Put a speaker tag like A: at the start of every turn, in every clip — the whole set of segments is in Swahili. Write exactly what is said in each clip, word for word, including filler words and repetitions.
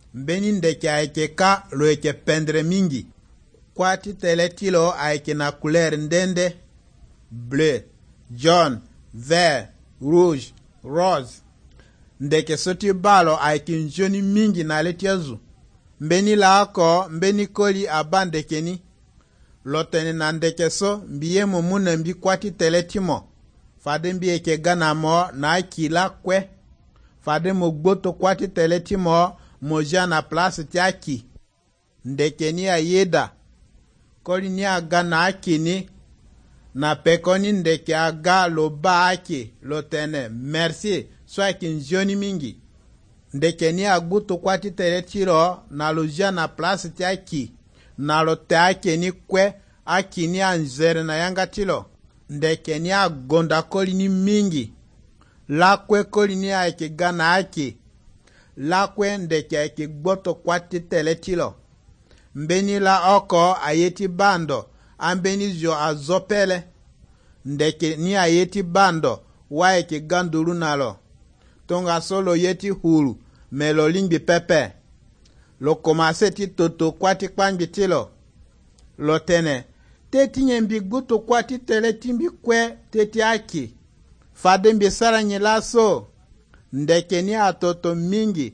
A: mbeni ndeke aike ka lo eke pendre mingi. Kwati tele tilo aike na couleur ndende, bleu, jaune, vert, rouge, rose. Ndeke soti balo aike njoni mingi na letiazu. Mbeni la ako mbeni koli abandeke ni. Lotene na ndeke so mbiye mumune mbi kwati tele timo. Fade mbi eke gana mo na akila kwe. Fade mugboto kwati tele timo moja na place tiaki. Ndeke ni ayeda. Koli ni aga na akini. Na pekoni ndeke aga lo ba aki. Lotene merci so aki njoni mingi. Ndeke ni agbuto kwati tele tiro na loja na place tiaki. Na lo te ake ni kwe aki ni anjere na yanga tilo. Ndeke ni agonda koli ni mingi. La kwe koli ni aike gana ake. La kwe ndeke aike gboto kwati tele tilo. Mbeni la oko ayeti bando. Ambeni jo azopele. Ndeke ni ayeti bando. Wa aike ganduru nalo. Tonga solo yeti hulu. Melo lingbi pepe. Lo komase ti toto kwati kwangi tilo. Lo tene. Teti nyembi guto kwati tele timbi kwe teti aki. Fade mbi sara nyilaso. Ndeke ni atoto mingi.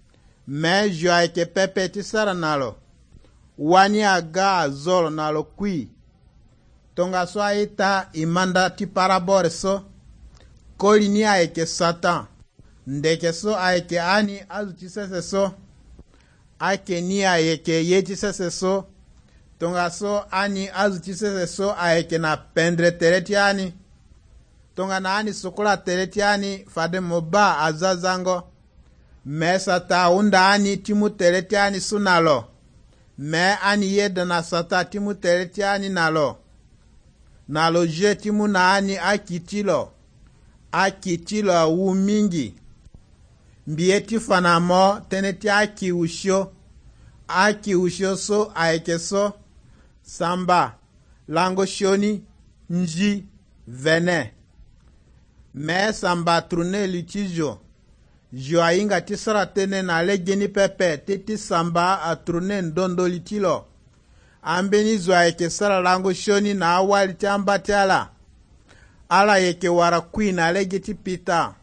A: Me jo aike pepe ti sara nalo. Wani aga azolo nalo kui. Tonga so aita imanda ti parabore so. Koli ni aike satan. Ndeke so aike ani azuti sese so. Ake ni aike yeti sese so. Tonga so ani azuti sese so aike na pendre tereti ani. Tonga na ani sokola tereti ani fade moba azazango. Me sata unda ani timu tereti ani sunalo. Me ani yeda na sata timu tereti ani nalo. Nalo je timu na ani akitilo. Akitilo awu mingi. Mbieti fanamo teneti aki usho. Aki usho so aike so. Samba, lango shoni, nji, vene. Me samba trune litijo. Jo ainga tisara tene na legeni pepe. Teti samba a trune ndondo litilo. Ambeni zo aike sara lango shoni na awali tiamba tiala. Ala yeke wara kui na legeti pita.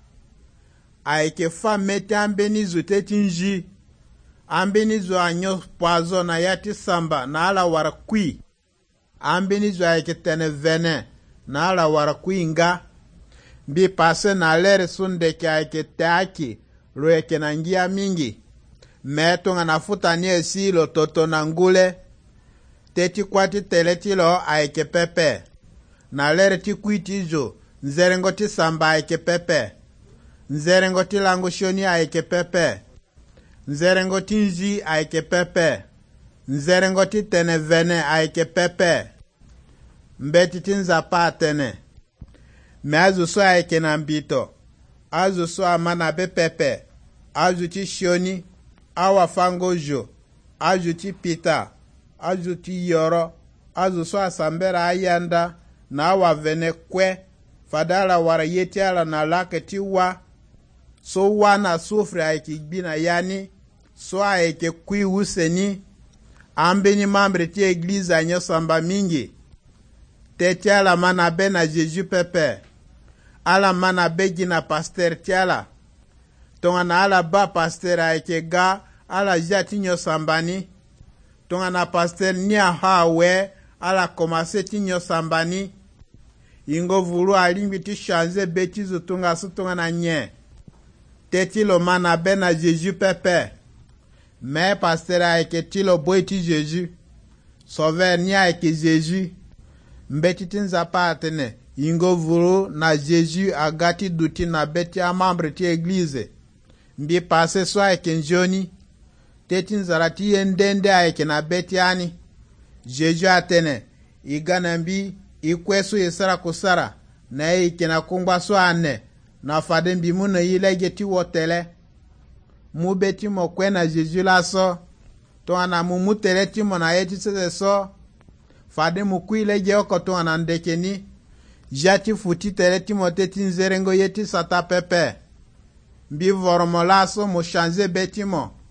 A: Aike fa mete ambeni zo teti nji. Ambeni zo anyo poazo na yati samba na ala wara kui. Ambeni zo aike tene vene na ala wara kui nga. Bi pase na lere sundeke aike teaki lo eke na ngia mingi. Meto nga nafuta ni esi lo toto na ngule. Teti kwati teleti lo aike pepe. Na lere ti kuiti zo nzerengo ti samba aike pepe. Nzerengo ti lango shoni aike pepe. Nzerengo ti nji aike pepe. Nzerengo ti tene vene aike pepe. Mbeti ti nzapa atene. Me azu so aike na mbito. Azu so amana be pepe. Azu ti shoni. Awa fango jo. Azu ti pita. Azu ti yoro. Azu so asambera ayanda. Na awa vene kwe. Fadala wara yeti ala na lake ti wa. So wana sufri aike gbina yani. So aike kui useni. Ambeni mambre ti eglise anyo samba mingi. Teti ala mana be na Jeju pepe. Ala mana be gina pasteur tiala. Tonga na ala ba pasteur aike ga. Ala jati nyo sambani. Tonga na pasteur ni aha we. Ala komase ti nyo sambani. Ingo vulu alimbi ti chanze beti zo tonga su tonga na nye. Teti lo mana be na Jeju pepe. Me pasteur aike tilo boy ti Jeju. Sauver ni aike Jeju. Mbeti tinza pa atene. Ingo vulu na Jeju agati duti na beti a membre ti eglise. Mbi pase so aike njoni. Teti nzara ti yendende aike na beti ani. Jeju atene. Igana mbi ikwesu isara kusara. Na ike na kungba so ane. Na fade mbi muna yilege ti wotele. Mu beti mo kwe na Jeju la so. To ana mu mutele ti mo na yeti sese so. Fade mu kuile je oko to ana ndeke ni. Jati futi tele ti mo teti nzerengo yeti sata pepe. Mbi voromo la so mo chanze beti mo.